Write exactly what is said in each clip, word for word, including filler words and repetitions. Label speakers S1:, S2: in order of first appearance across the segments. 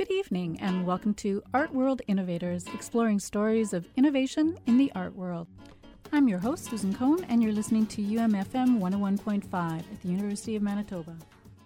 S1: Good evening and welcome to Art World Innovators, exploring stories of innovation in the art world. I'm your host, Susan Cohn, and you're listening to U M F M one oh one point five at the University of Manitoba.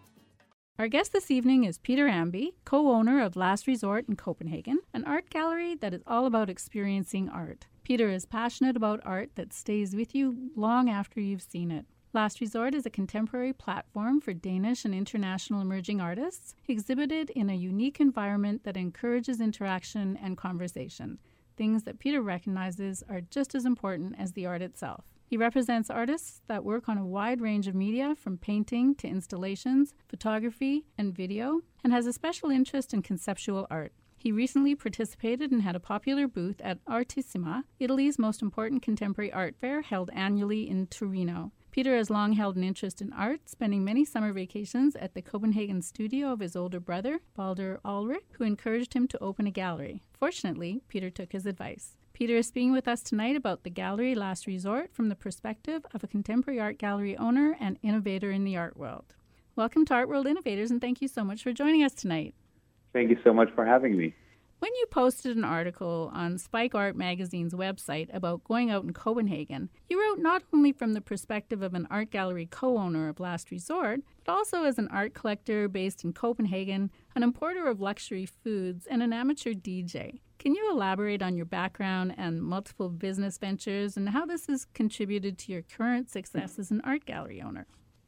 S1: Our guest this evening is Peter Amby, co-owner of Last Resort in Copenhagen, an art gallery that is all about experiencing art. Peter is passionate about art that stays with you long after you've seen it. Last Resort is a contemporary platform for Danish and international emerging artists, exhibited in a unique environment that encourages interaction and conversation, things that Peter recognizes are just as important as the art itself. He represents artists that work on a wide range of media, from painting to installations, photography, and video, and has a special interest in conceptual art. He recently participated and had a popular booth at Artissima, Italy's most important contemporary art fair held annually in Torino. Peter has long held an interest in art, spending many summer vacations at the Copenhagen studio of his older brother, Baldur Ulrich, who encouraged him to open a gallery. Fortunately, Peter took his advice. Peter is speaking with us tonight about the gallery Last Resort from the perspective of a contemporary art gallery owner and innovator in the art world. Welcome to Art World Innovators, and thank you so much for joining us tonight.
S2: Thank you so much for having me.
S1: When you posted an article on Spike Art Magazine's website about going out in Copenhagen, you wrote not only from the perspective of an art gallery co-owner of Last Resort, but also as an art collector based in Copenhagen, an importer of luxury foods, and an amateur D J. Can you elaborate on your background and multiple business ventures and how this has contributed to your current success as an art gallery owner?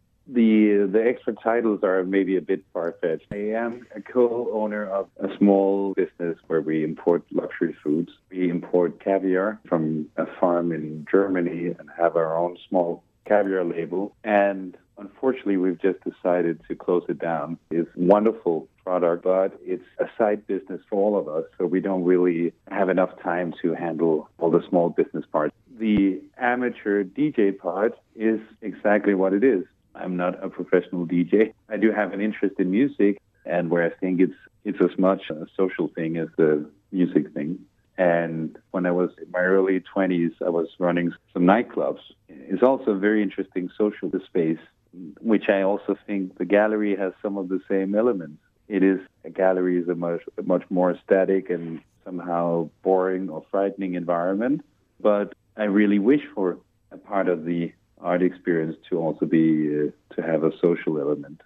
S2: The the extra titles are maybe a bit far-fetched. I am a co-owner of a small business where we import luxury foods. We import caviar from a farm in Germany and have our own small caviar label. And unfortunately, we've just decided to close it down. It's a wonderful product, but it's a side business for all of us, so we don't really have enough time to handle all the small business parts. The amateur D J part is exactly what it is. I'm not a professional D J. I do have an interest in music, and where I think it's it's as much a social thing as the music thing. And when I was in my early twenties, I was running some nightclubs. It's also a very interesting social space, which I also think the gallery has some of the same elements. It is a gallery is a much a much more static and somehow boring or frightening environment. But I really wish for a part of the art experience to also be uh, to have a social element.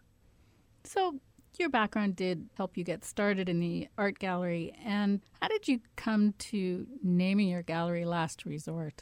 S1: So your background did help you get started in the art gallery, and how did you come to naming your gallery Last Resort?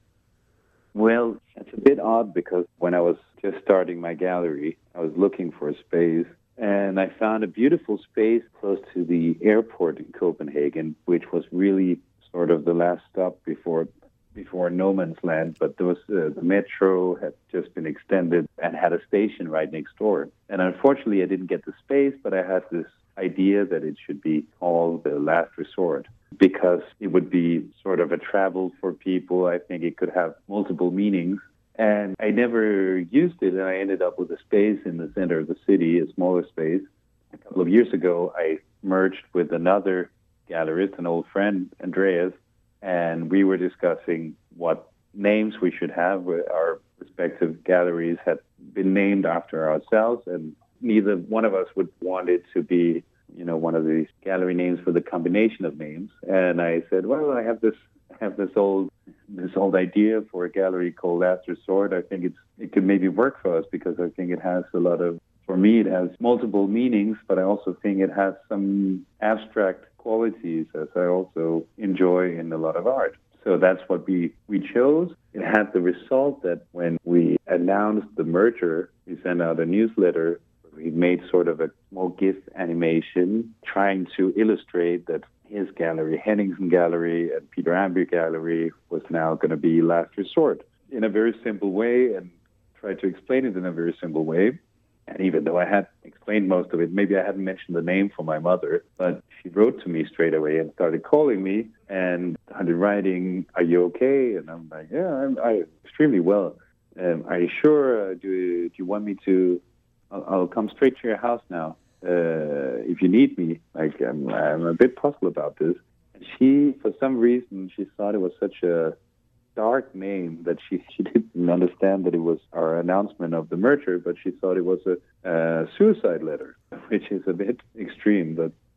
S2: Well, it's a bit odd because when I was just starting my gallery, I was looking for a space, and I found a beautiful space close to the airport in Copenhagen, which was really sort of the last stop before before no man's land, but there was uh, the metro had just been extended and had a station right next door. And unfortunately, I didn't get the space, but I had this idea that it should be called the Last Resort because it would be sort of a travel for people. I think it could have multiple meanings. And I never used it, and I ended up with a space in the center of the city, a smaller space. A couple of years ago, I merged with another gallerist, an old friend, Andreas, and we were discussing what names we should have. Our respective galleries had been named after ourselves, and neither one of us would want it to be, you know, one of these gallery names for the combination of names. And I said, well, I have this I have this old this old idea for a gallery called Last Resort. I think it's it could maybe work for us because I think it has a lot of, for me, it has multiple meanings, but I also think it has some abstract qualities as I also enjoy in a lot of art. So that's what we, we chose. It had the result that when we announced the merger, we sent out a newsletter. We made sort of a small GIF animation trying to illustrate that his gallery, Henningsen Gallery and Peter Amby Gallery, was now going to be Last Resort in a very simple way, and tried to explain it in a very simple way. And even though I had explained most of it, maybe I hadn't mentioned the name for my mother, but she wrote to me straight away and started calling me and started writing, "Are you okay?" And I'm like, "Yeah, I'm I, extremely well. Um, are you sure? Uh, do, do you want me to? I'll, I'll come straight to your house now uh, if you need me." Like, I'm, I'm a bit puzzled about this. And she, for some reason, she thought it was such a dark name that she, she didn't understand that it was our announcement of the merger, but she thought it was a, a suicide letter, which is a bit extreme. But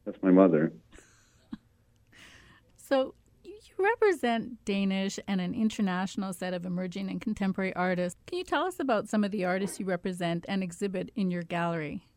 S2: That's my mother.
S1: So you represent Danish and an international set of emerging and contemporary artists. Can you tell us about some of the artists you represent and exhibit in your gallery?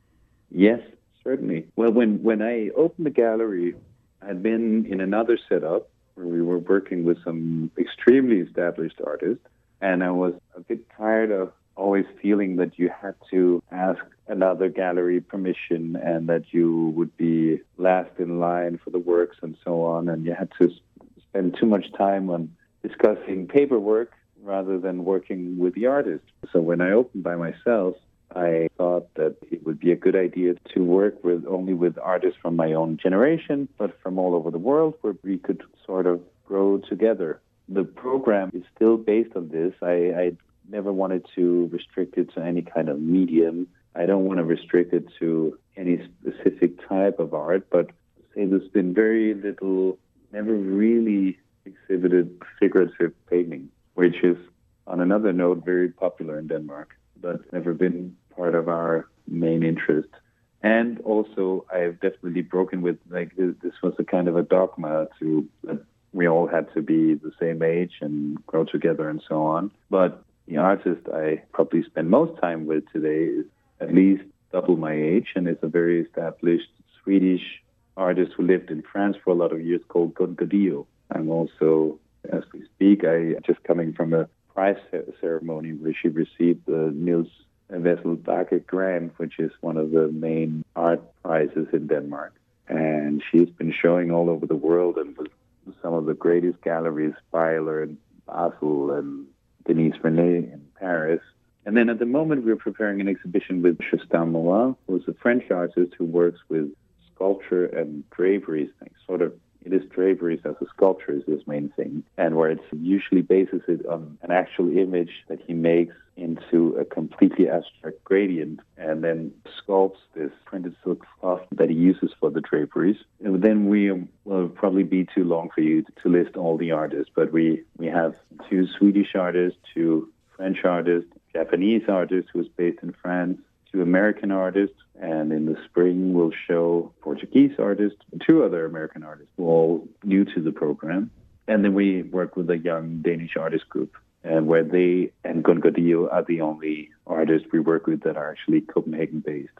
S2: Yes, certainly. Well, when, when I opened the gallery, I'd been in another setup where we were working with some extremely established artists, and I was a bit tired of always feeling that you had to ask another gallery permission and that you would be last in line for the works and so on, and you had to spend too much time on discussing paperwork rather than working with the artist. So when I opened by myself, I thought that it would be a good idea to work with only with artists from my own generation, but from all over the world, where we could sort of grow together. The program is still based on this. I, I never wanted to restrict it to any kind of medium. I don't want to restrict it to any specific type of art, but say there's been very little, never really exhibited figurative painting, which is, on another note, very popular in Denmark, but never been part of our main interest. And also, I've definitely broken with, like, this, this was a kind of a dogma to that we all had to be the same age and grow together and so on. But the artist I probably spend most time with today is at least double my age, and is a very established Swedish artist who lived in France for a lot of years called Gun Godillo. I'm also, as we speak, I just coming from a prize ceremony where she received the Niels Vesselbakke grant, which is one of the main art prizes in Denmark. And she's been showing all over the world and with some of the greatest galleries, Beiler and Basel and Denise René in Paris. And then at the moment, we're preparing an exhibition with Justin Morin, who's a French artist who works with sculpture and draperies, like sort of, it is draperies as a sculpture is his main thing, and where it usually bases it on an actual image that he makes into a completely abstract gradient and then sculpts this printed silk cloth that he uses for the draperies. And then we um, will probably be too long for you to list all the artists, but we, we have two Swedish artists, two French artists, Japanese artist who is based in France, two American artists, and in the spring we'll show Portuguese artists, and two other American artists who are all new to the program. And then we work with a young Danish artist group, and where they and Gun Godillo are the only artists we work with that are actually Copenhagen-based.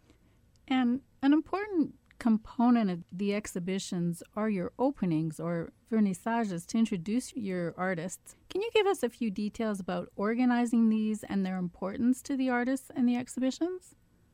S1: And an important component of the exhibitions are your openings or vernissages to introduce your artists. Can you give us a few details about organizing these and their importance to the artists and the exhibitions?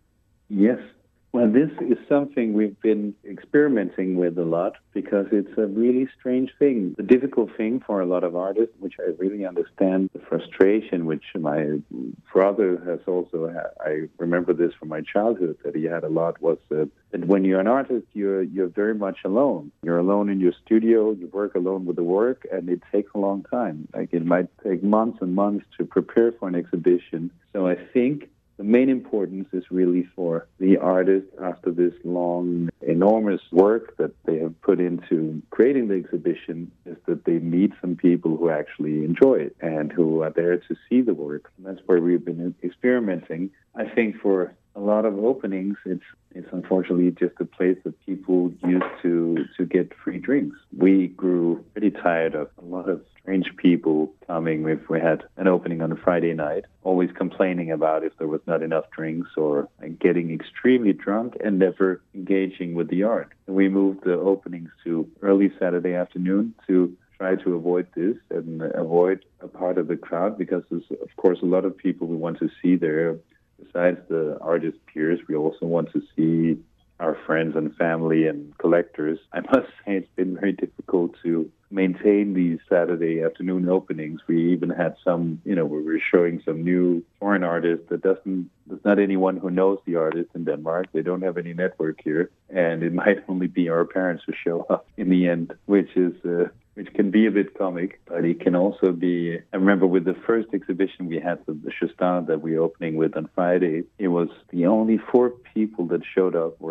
S2: Yes. Well, this is something we've been experimenting with a lot because it's a really strange thing. The difficult thing for a lot of artists, which I really understand the frustration, which my brother has also had. I remember this from my childhood that he had a lot, was that, that when you're an artist, you're, you're very much alone. You're alone in your studio, you work alone with the work, and it takes a long time. Like it might take months and months to prepare for an exhibition. So I think the main importance is really for the artist after this long, enormous work that they have put into creating the exhibition is that they meet some people who actually enjoy it and who are there to see the work. And that's where we've been experimenting. I think for a lot of openings, it's it's unfortunately just a place that people used to, to get free drinks. We grew pretty tired of a lot of strange people coming if we had an opening on a Friday night, always complaining about if there was not enough drinks or like, getting extremely drunk and never engaging with the art. And we moved the openings to early Saturday afternoon to try to avoid this and avoid a part of the crowd because there's, of course, a lot of people we want to see there. Besides the artist peers, we also want to see our friends and family and collectors. I must say it's been very difficult to maintain these Saturday afternoon openings. We even had some, you know, where we were showing some new foreign artists that doesn't, there's not anyone who knows the artist in Denmark. They don't have any network here. And it might only be our parents who show up in the end, which is, uh, which can be a bit comic, but it can also be, I remember with the first exhibition we had with the Justin that we were opening with on Friday, it was the only four people that showed up were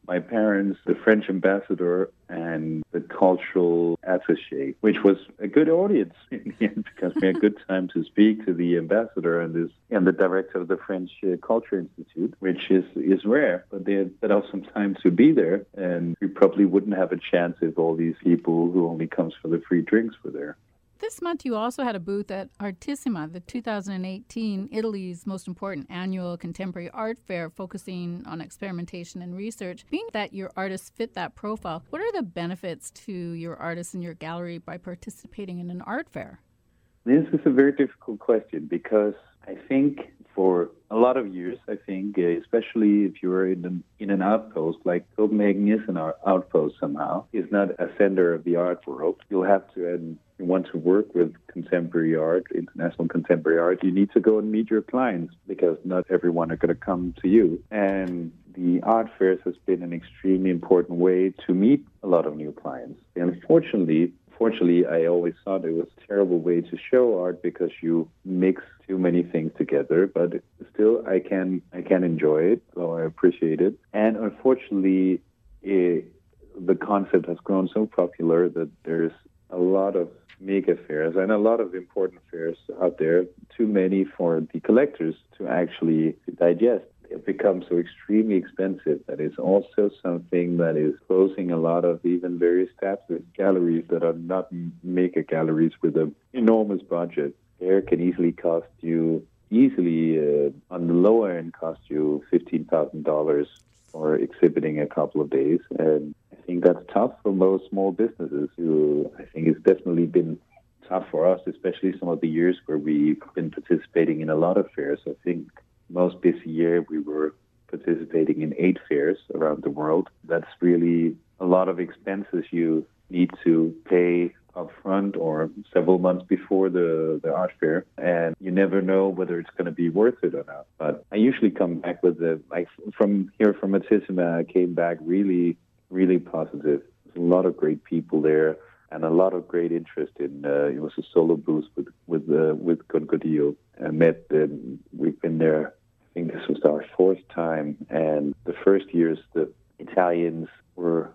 S2: my parents, the French ambassador, and the cultural attaché, which was a good audience in the end because we had good time to speak to the ambassador and this and the director of the French uh, Culture Institute, which is is rare. But they had set out some time to be there, and we probably wouldn't have a chance if all these people who only comes for the free drinks were there.
S1: This month, you also had a booth at Artissima, the two thousand eighteen Italy's most important annual contemporary art fair focusing on experimentation and research. Being that your artists fit that profile, what are the benefits to your artists and your gallery by participating in an art fair?
S2: This is a very difficult question because I think for a lot of years, I think, especially if you're in an, in an outpost, like Copenhagen is an outpost somehow, is not a center of the art world. You'll have to, and you want to work with contemporary art, international contemporary art, you need to go and meet your clients because not everyone are going to come to you. And the art fairs has been an extremely important way to meet a lot of new clients. And unfortunately, Fortunately, I always thought it was a terrible way to show art because you mix too many things together. But still, I can I can enjoy it, so I appreciate it. And unfortunately, it, the concept has grown so popular that there's a lot of mega fairs and a lot of important fairs out there. Too many for the collectors to actually digest. It becomes so extremely expensive that it's also something that is closing a lot of even very established galleries that are not mega galleries with an enormous budget. There can easily cost you, easily uh, on the lower end, cost you fifteen thousand dollars for exhibiting a couple of days. And I think that's tough for most small businesses who I think it's definitely been tough for us, especially some of the years where we've been participating in a lot of fairs. I think most this year we were participating in eight fairs around the world. That's really a lot of expenses you need to pay up front or several months before the, the art fair, and you never know whether it's going to be worth it or not. But I usually come back with the, like from here from Artissima, I came back really, really positive. There's a lot of great people there and a lot of great interest in, uh, it was a solo booth with, with, uh, with Concordillo. I met, um, we've been there, I think this was our fourth time, and the first years the Italians were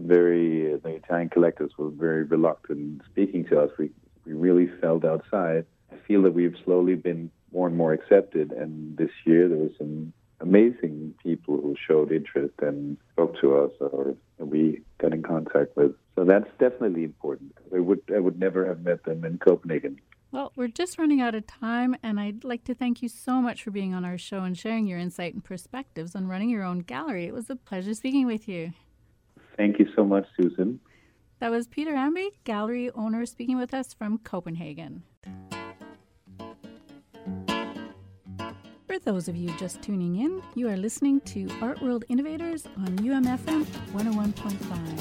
S2: very, uh, the Italian collectors were very reluctant speaking to us. We, we really felt outside. I feel that we've slowly been more and more accepted, and this year there were some amazing people who showed interest and spoke to us or we got in contact with. So that's definitely important. I would, I would never have met them in Copenhagen.
S1: Well, we're just running out of time, and I'd like to thank you so much for being on our show and sharing your insight and perspectives on running your own gallery. It was a pleasure speaking with you.
S2: Thank you so much, Susan.
S1: That was Peter Amby, gallery owner, speaking with us from Copenhagen. For those of you just tuning in, you are listening to Art World Innovators on U M F M one oh one point five.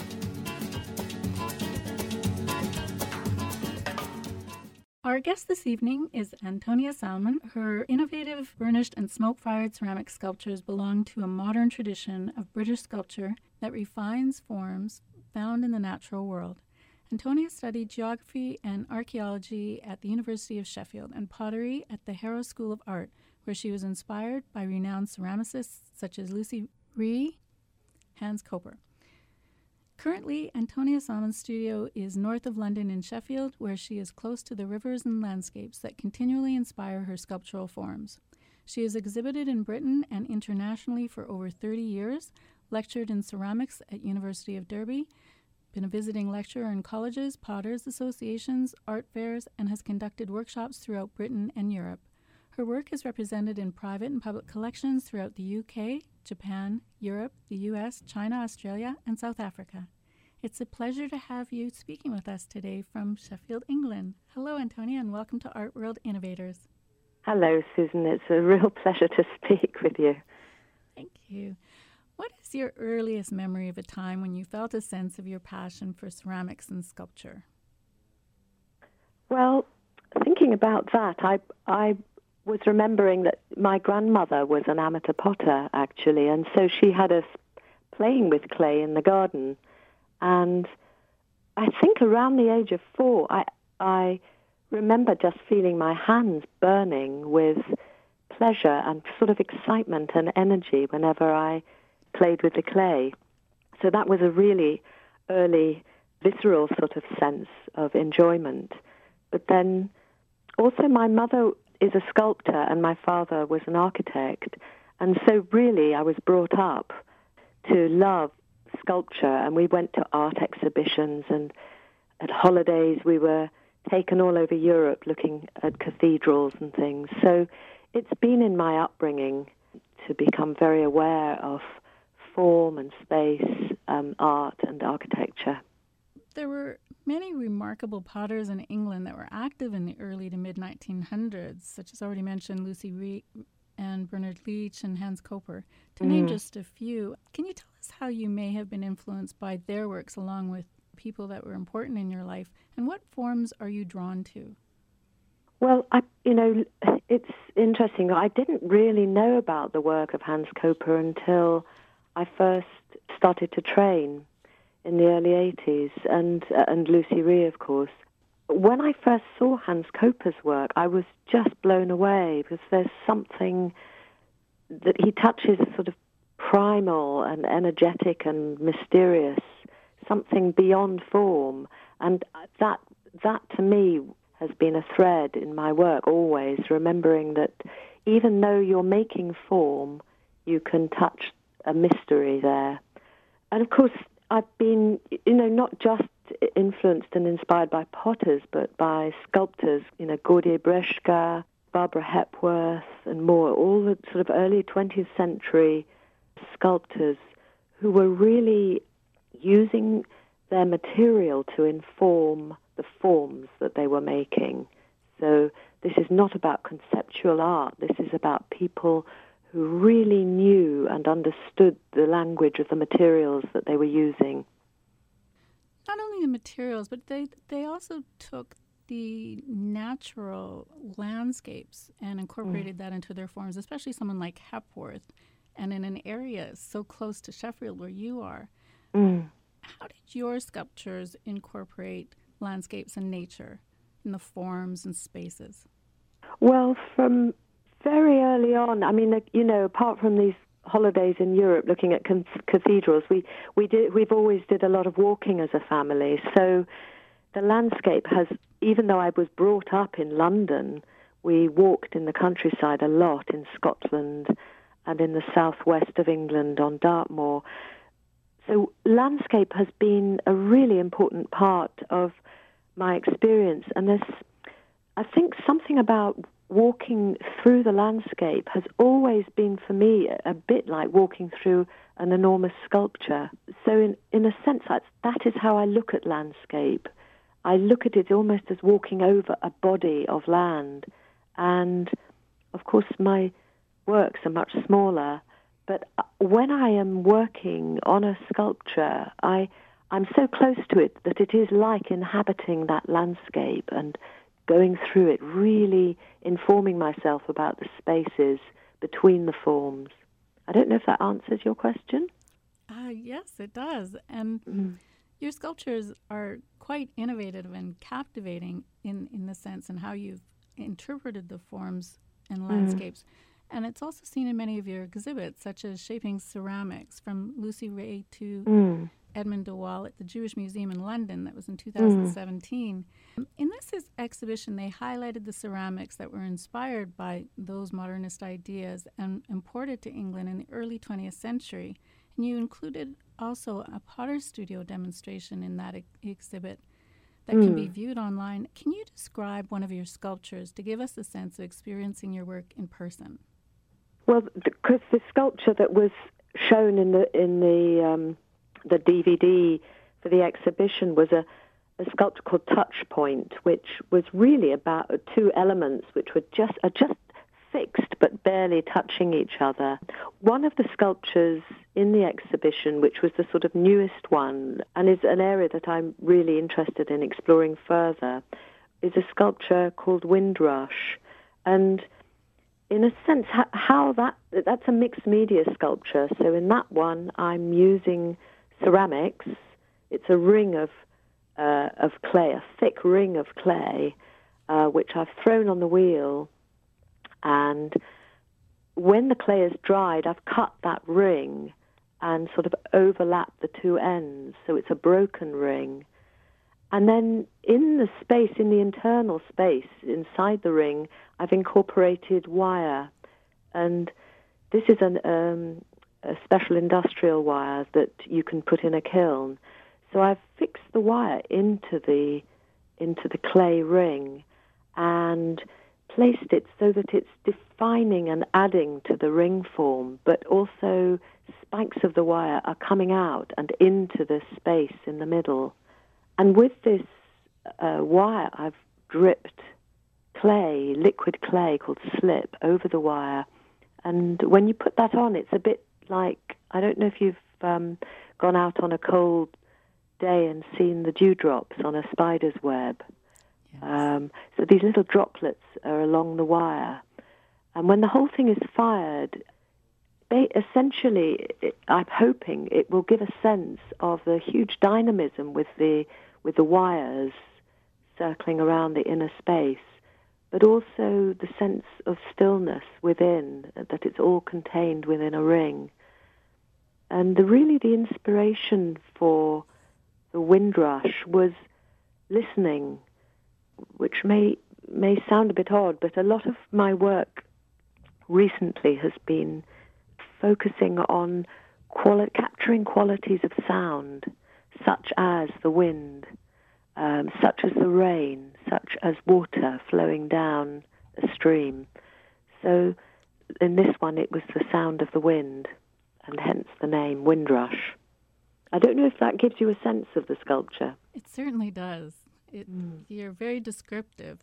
S1: Our guest this evening is Antonia Salmon. Her innovative burnished and smoke-fired ceramic sculptures belong to a modern tradition of British sculpture that refines forms found in the natural world. Antonia studied geography and archaeology at the University of Sheffield and pottery at the Harrow School of Art, where she was inspired by renowned ceramicists such as Lucy Ree, Hans Koper. Currently, Antonia Salmon's studio is north of London in Sheffield, where she is close to the rivers and landscapes that continually inspire her sculptural forms. She has exhibited in Britain and internationally for over thirty years, lectured in ceramics at University of Derby, been a visiting lecturer in colleges, potters associations, art fairs, and has conducted workshops throughout Britain and Europe. Her work is represented in private and public collections throughout the U K, Japan, Europe, the U S, China, Australia, and South Africa. It's a pleasure to have you speaking with us today from Sheffield, England. Hello, Antonia, and welcome to Art World Innovators.
S3: Hello, Susan. It's a real pleasure to speak with you.
S1: Thank you. What is your earliest memory of a time when you felt a sense of your passion for ceramics and sculpture?
S3: Well, thinking about that, I I was remembering that my grandmother was an amateur potter, actually, and so she had us playing with clay in the garden. And I think around the age of four, I I remember just feeling my hands burning with pleasure and sort of excitement and energy whenever I played with the clay. So that was a really early, visceral sort of sense of enjoyment. But then also my mother is a sculptor and my father was an architect. And so really I was brought up to love sculpture, and we went to art exhibitions, and at holidays we were taken all over Europe looking at cathedrals and things. So it's been in my upbringing to become very aware of form and space, um, art and architecture.
S1: There were many remarkable potters in England that were active in the early to mid nineteen hundreds, such as already mentioned Lucy Reed and Bernard Leach and Hans Koper, to mm. name just a few. Can you tell us how you may have been influenced by their works along with people that were important in your life, and what forms are you drawn to?
S3: Well, I, you know, it's interesting. I didn't really know about the work of Hans Koper until I first started to train in the early eighties, and uh, and Lucy Rhee, of course. When I first saw Hans Koper's work, I was just blown away, because there's something that he touches sort of primal and energetic and mysterious, something beyond form, and that that to me has been a thread in my work always, remembering that even though you're making form, you can touch a mystery there. And of course, I've been, you know, not just influenced and inspired by potters, but by sculptors, you know, Gaudier Breshka, Barbara Hepworth, and more, all the sort of early twentieth century sculptors who were really using their material to inform the forms that they were making. So this is not about conceptual art. This is about people who really knew and understood the language of the materials that they were using.
S1: Not only the materials, but they, they also took the natural landscapes and incorporated mm. that into their forms, especially someone like Hepworth, and in an area so close to Sheffield where you are. Mm. How did your sculptures incorporate landscapes and nature in the forms and spaces?
S3: Well, from very early on, I mean, you know, apart from these holidays in Europe looking at cathedrals, we, we did, we've always did a lot of walking as a family. So the landscape has, even though I was brought up in London, we walked in the countryside a lot in Scotland and in the southwest of England on Dartmoor. So landscape has been a really important part of my experience. And there's, I think, something about walking through the landscape has always been for me a bit like walking through an enormous sculpture. So in, in a sense, that's, that is how I look at landscape. I look at it almost as walking over a body of land. And of course, my works are much smaller. But when I am working on a sculpture, I, I'm so close to it that it is like inhabiting that landscape and going through it, really informing myself about the spaces between the forms. I don't know if that answers your question.
S1: Uh, yes, it does. And mm. your sculptures are quite innovative and captivating in, in the sense and how you've interpreted the forms and landscapes. Mm. And it's also seen in many of your exhibits, such as Shaping Ceramics, from Lucy Rhee to mm. Edmund de Waal at the Jewish Museum in London. That was in two thousand seventeen. Mm. In this is, exhibition, they highlighted the ceramics that were inspired by those modernist ideas and imported to England in the early twentieth century. And you included also a Potter Studio demonstration in that ex- exhibit that mm. can be viewed online. Can you describe one of your sculptures to give us a sense of experiencing your work in person?
S3: Well, because the sculpture that was shown in the in the um, the D V D for the exhibition was a, a sculpture called Touch Point, which was really about two elements which were just are just fixed but barely touching each other. One of the sculptures in the exhibition, which was the sort of newest one, and is an area that I'm really interested in exploring further, is a sculpture called Windrush, and in a sense, how that that's a mixed media sculpture. So in that one, I'm using ceramics. It's a ring of uh, of clay, a thick ring of clay, uh, which I've thrown on the wheel. And when the clay is dried, I've cut that ring and sort of overlap the two ends, so it's a broken ring. And then in the space, in the internal space inside the ring, I've incorporated wire. And this is an, um, a special industrial wire that you can put in a kiln. So I've fixed the wire into the into the clay ring and placed it so that it's defining and adding to the ring form, but also spikes of the wire are coming out and into the space in the middle. And with this uh, wire, I've dripped clay, liquid clay called slip, over the wire. And when you put that on, it's a bit like, I don't know if you've um, gone out on a cold day and seen the dewdrops on a spider's web. Yes. Um, so these little droplets are along the wire. And when the whole thing is fired, they essentially, it, I'm hoping it will give a sense of the huge dynamism with the with the wires circling around the inner space, but also the sense of stillness within, that it's all contained within a ring. And the, really the inspiration for the Windrush was listening, which may may sound a bit odd, but a lot of my work recently has been focusing on quali- capturing qualities of sound, such as the wind, um, such as the rain, such as water flowing down a stream. So in this one, it was the sound of the wind, and hence the name Windrush. I don't know if that gives you a sense of the sculpture.
S1: It certainly does. It, mm. You're very descriptive.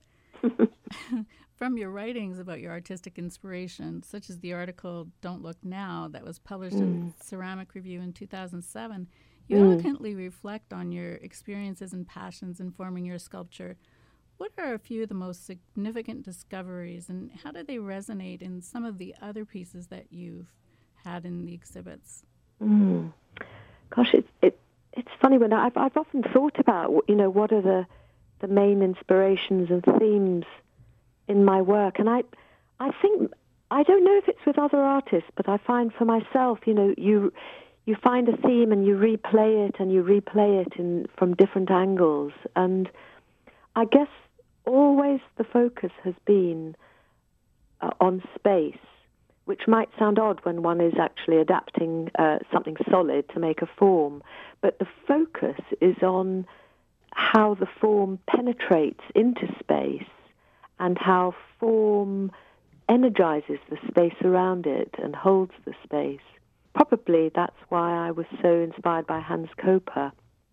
S1: From your writings about your artistic inspiration, such as the article Don't Look Now that was published mm. in Ceramic Review in two thousand seven, you mm. eloquently reflect on your experiences and passions in forming your sculpture. What are a few of the most significant discoveries, and how do they resonate in some of the other pieces that you've had in the exhibits?
S3: Mm. Gosh, it, it, it's funny when I've, I've often thought about, you know, what are the, the main inspirations and themes in my work. And I, I think, I don't know if it's with other artists, but I find for myself, you know, you you find a theme and you replay it and you replay it in from different angles. And I guess always the focus has been uh, on space, which might sound odd when one is actually adapting uh, something solid to make a form. But the focus is on how the form penetrates into space and how form energizes the space around it and holds the space. Probably that's why I was so inspired by Hans Koper.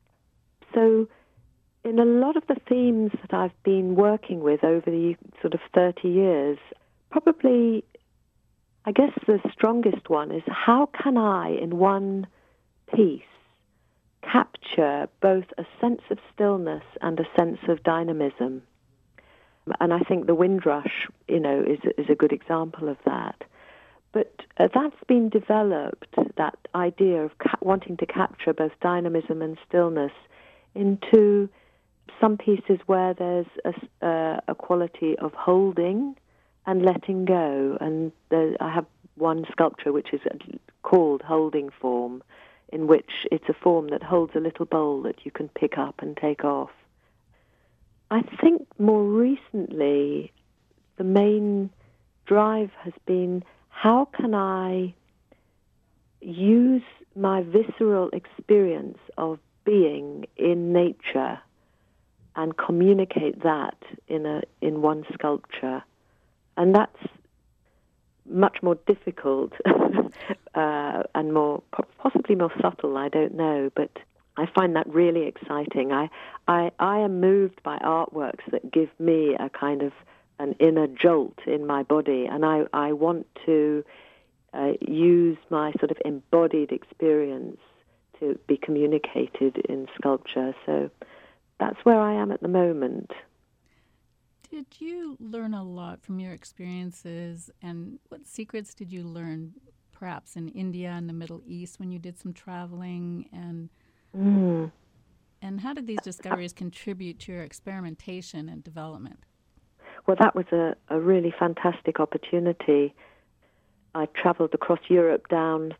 S3: So in a lot of the themes that I've been working with over the sort of thirty years, probably, I guess the strongest one is how can I, in one piece, capture both a sense of stillness and a sense of dynamism? And I think the Windrush, you know, is is a good example of that. But uh, that's been developed, that idea of ca- wanting to capture both dynamism and stillness, into some pieces where there's a, uh, a quality of holding and letting go. And there, I have one sculpture which is called Holding Form, in which it's a form that holds a little bowl that you can pick up and take off. I think more recently, the main drive has been, how can I use my visceral experience of being in nature and communicate that in a in one sculpture? And that's much more difficult uh, and more possibly more subtle, I don't know, but I find that really exciting. I, I I am moved by artworks that give me a kind of an inner jolt in my body, and I, I want to uh, use my sort of embodied experience to be communicated in sculpture. So that's where I am at the moment.
S1: Did you learn a lot from your experiences, and what secrets did you learn perhaps in India and the Middle East when you did some traveling, and mm. and how did these discoveries contribute to your experimentation and development?
S3: Well, that was a, a really fantastic opportunity. I traveled across Europe down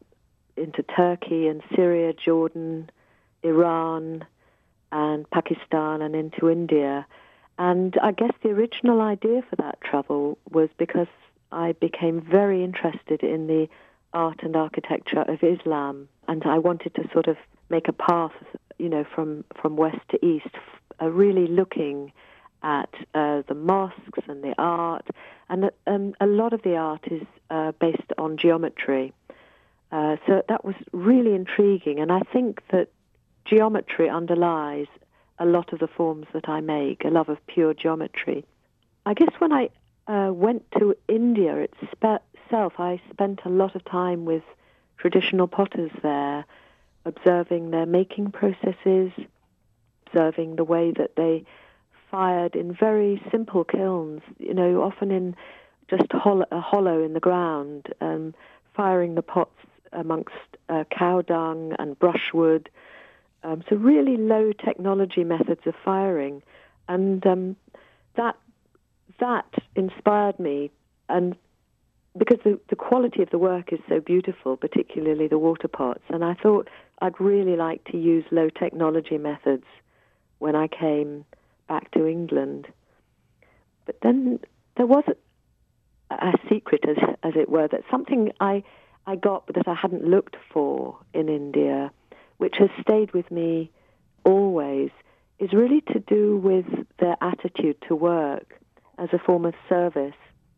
S3: into Turkey and Syria, Jordan, Iran, and Pakistan, and into India. And I guess the original idea for that travel was because I became very interested in the art and architecture of Islam, and I wanted to sort of make a path, you know, from, from west to east, uh, really looking at uh, the mosques and the art. And um, a lot of the art is uh, based on geometry. Uh, so that was really intriguing, and I think that geometry underlies a lot of the forms that I make, a love of pure geometry. I guess when I uh, went to India itself, I spent a lot of time with traditional potters there, observing their making processes, observing the way that they fired in very simple kilns, you know, often in just hollow, a hollow in the ground, um, firing the pots amongst uh, cow dung and brushwood. Um, so really low technology methods of firing. And um, that that inspired me, and because the, the quality of the work is so beautiful, particularly the water pots, and I thought I'd really like to use low technology methods when I came back to England. But then there was a, a secret, as as it were, that something I, I got but that I hadn't looked for in India, which has stayed with me always, is really to do with their attitude to work as a form of service.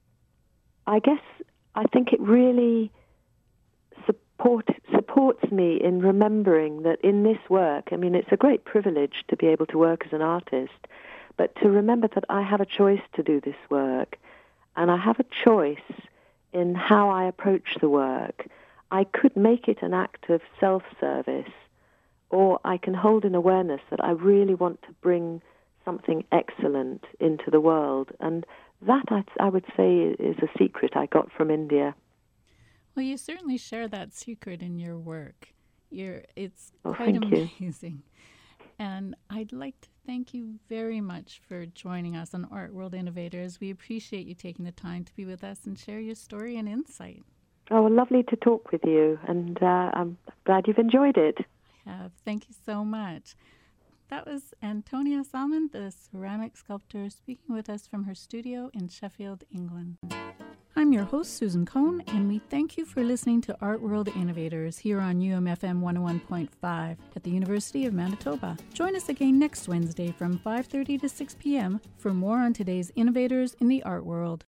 S3: I guess I think it really support, supports me in remembering that in this work, I mean, it's a great privilege to be able to work as an artist, but to remember that I have a choice to do this work, and I have a choice in how I approach the work. I could make it an act of self-service, or I can hold an awareness that I really want to bring something excellent into the world. And that, I, I would say, is a secret I got from India.
S1: Well, you certainly share that secret in your work. You're, it's
S3: oh,
S1: quite
S3: thank
S1: amazing. You. And I'd like to thank you very much for joining us on Art World Innovators. We appreciate you taking the time to be with us and share your story and insight.
S3: Oh, lovely to talk with you, and uh, I'm glad you've enjoyed it.
S1: I have. Thank you so much. That was Antonia Salmon, the ceramic sculptor, speaking with us from her studio in Sheffield, England. I'm your host, Susan Cohn, and we thank you for listening to Art World Innovators here on U M F M one oh one point five at the University of Manitoba. Join us again next Wednesday from five thirty to six p.m. for more on today's innovators in the art world.